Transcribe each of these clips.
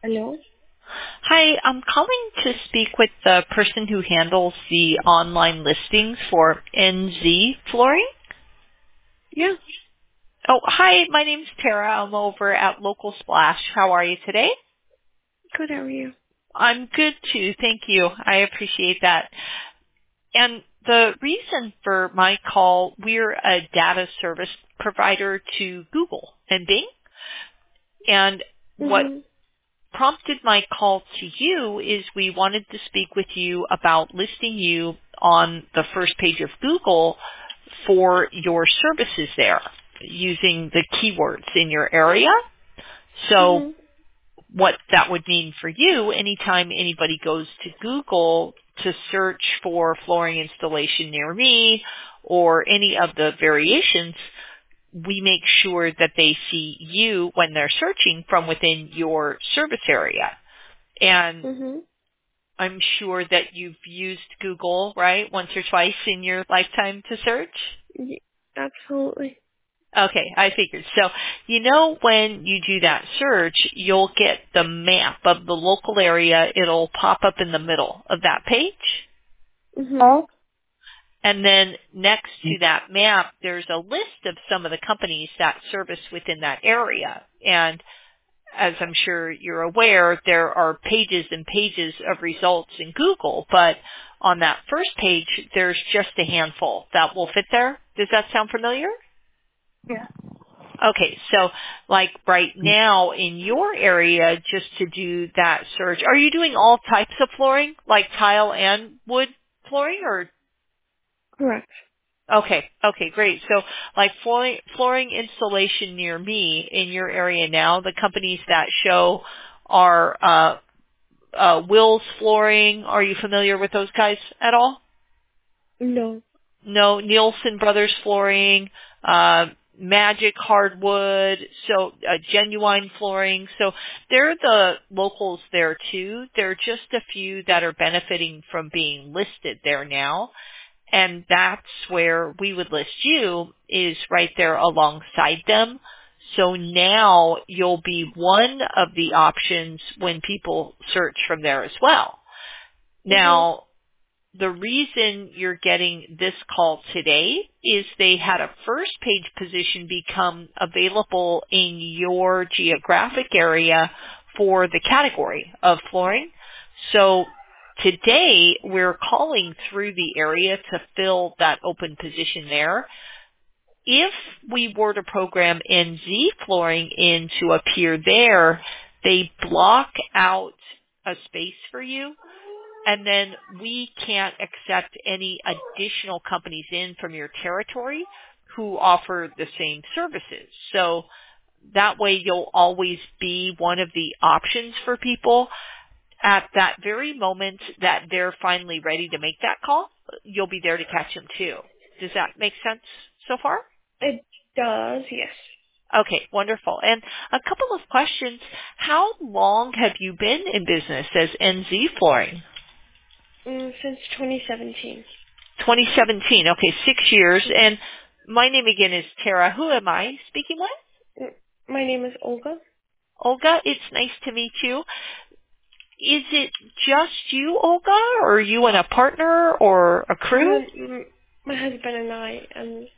Hello? Hi, I'm calling to speak with the person who handles the online listings for NZ Flooring. Yeah, Oh, hi, my name's Tara. I'm over at Local Splash. How are you today? good, how are you? I'm good too. Thank you. I appreciate that. And the reason for my call, we're a data service provider to Google and Bing. And what Mm-hmm. prompted my call to you is we wanted to speak with you about listing you on the first page of Google for your services there using the keywords in your area. So Mm-hmm. what that would mean for you, anytime anybody goes to Google to search for flooring installation near me or any of the variations, we make sure that they see you when they're searching from within your service area. And Mm-hmm. I'm sure that you've used Google, right, once or twice in your lifetime to search? Absolutely. Okay, I figured. So, when you do that search, you'll get the map of the local area. It'll pop up in the middle of that page. Mm-hmm. Oh? And then next to that map, there's a list of some of the companies that service within that area. And as I'm sure you're aware, there are pages and pages of results in Google, but on that first page, there's just a handful that will fit there. Does that sound familiar? Yeah. Okay, so like right now in your area, just to do that search, are you doing all types of flooring, like tile and wood flooring, or? Correct. Okay, great. So like flooring installation near me in your area now, the companies that show are Will's Flooring. Are you familiar with those guys at all? No. No, Nielsen Brothers Flooring, Magic Hardwood, so Genuine Flooring. So they're the locals there too. There are just a few that are benefiting from being listed there now. And that's where we would list you, is right there alongside them. So now you'll be one of the options when people search from there as well. Mm-hmm. Now, the reason you're getting this call today is they had a first page position become available in your geographic area for the category of flooring. So today we're calling through the area to fill that open position there. If we were to program NZ flooring in to appear there, they block out a space for you, and then we can't accept any additional companies in from your territory who offer the same services. So that way you'll always be one of the options for people at that very moment that they're finally ready to make that call. You'll be there to catch them too. Does that make sense so far? It does, yes. Okay, wonderful. And a couple of questions. How long have you been in business as NZ Flooring? Since 2017. 2017. Okay, 6 years. And my name again is Tara. Who am I speaking with? Mm, My name is Olga. Olga, it's nice to meet you. Is it just you, Olga, or are you and a partner or a crew? My husband and I, and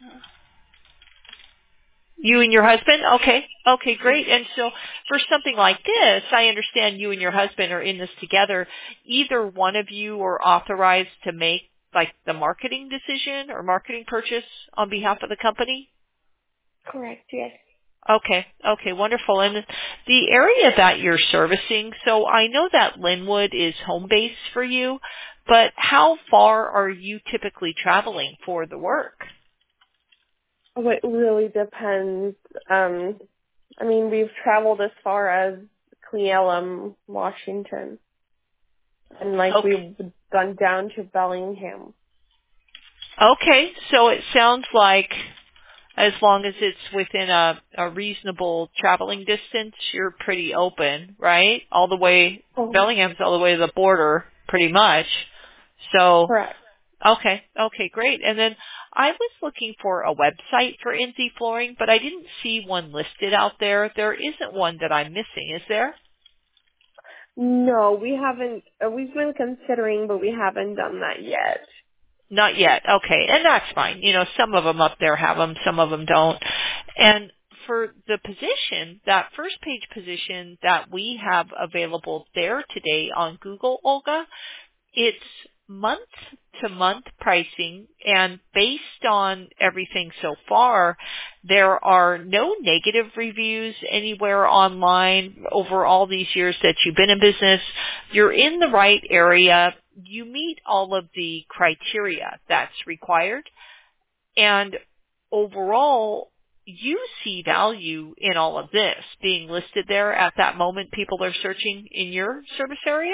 You and your husband? Okay, yes. great. And so for something like this, I understand you and your husband are in this together. Either one of you are authorized to make like the marketing decision or marketing purchase on behalf of the company? Correct, yes. Okay, wonderful. And the area that you're servicing, so I know that Linwood is home base for you, but how far are you typically traveling for the work? Oh, it really depends. We've traveled as far as Cle Elum, Washington. And Okay. we've gone down to Bellingham. Okay, so it sounds like as long as it's within a reasonable traveling distance, you're pretty open, right? All the way, Oh, Bellingham's all the way to the border, pretty much. So, correct. okay, great. And then I was looking for a website for NZ Flooring, but I didn't see one listed out there. There isn't one that I'm missing, is there? No, we haven't. We've been considering, but we haven't done that yet. Not yet. Okay. And that's fine. Some of them up there have them, some of them don't. And for the position, that first page position that we have available there today on Google, Olga, it's month-to-month pricing, and based on everything so far, there are no negative reviews anywhere online over all these years that you've been in business. You're in the right area. You meet all of the criteria that's required, and overall, you see value in all of this being listed there at that moment people are searching in your service area?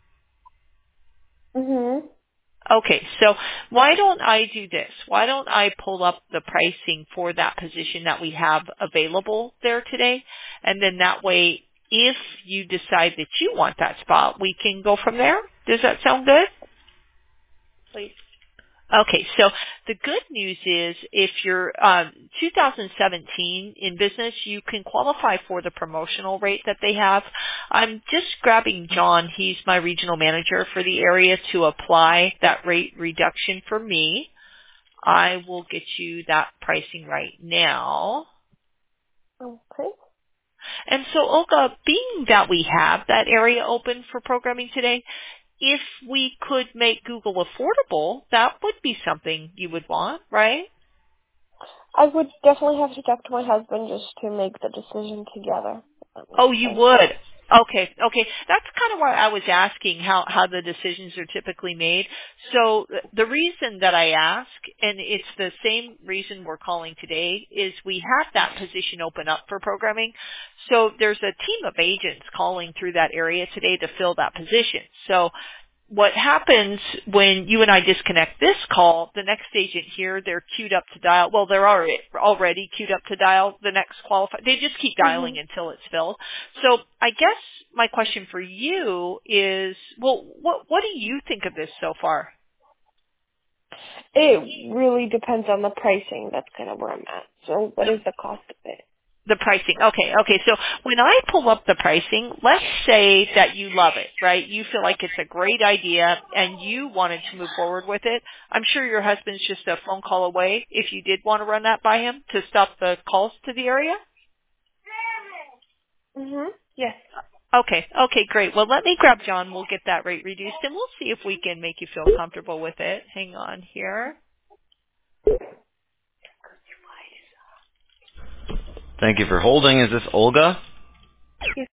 Mhm. Okay, so why don't I do this? Why don't I pull up the pricing for that position that we have available there today? And then that way, if you decide that you want that spot, we can go from there. Does that sound good? Please. Okay, so the good news is if you're 2017 in business, you can qualify for the promotional rate that they have. I'm just grabbing John. He's my regional manager for the area to apply that rate reduction for me. I will get you that pricing right now. Okay. And so, Olga, being that we have that area open for programming today, if we could make Google affordable, that would be something you would want, right? I would definitely have to talk to my husband just to make the decision together. That makes Oh, you sense. would. Okay. That's kind of why I was asking how the decisions are typically made. So the reason that I ask, and it's the same reason we're calling today, is we have that position open up for programming. So there's a team of agents calling through that area today to fill that position. So what happens when you and I disconnect this call, the next agent here, they're queued up to dial. Well, they're already queued up to dial the next qualified. They just keep dialing Mhm. until it's filled. So I guess my question for you is, well, what do you think of this so far? It really depends on the pricing. That's kind of where I'm at. So, what is the cost of it? The pricing. Okay. So when I pull up the pricing, let's say that you love it, right? You feel like it's a great idea and you wanted to move forward with it. I'm sure your husband's just a phone call away if you did want to run that by him to stop the calls to the area. Mhm. Yes. Okay, great. Well, let me grab John. We'll get that rate reduced and we'll see if we can make you feel comfortable with it. Hang on here. Thank you for holding. Is this Olga?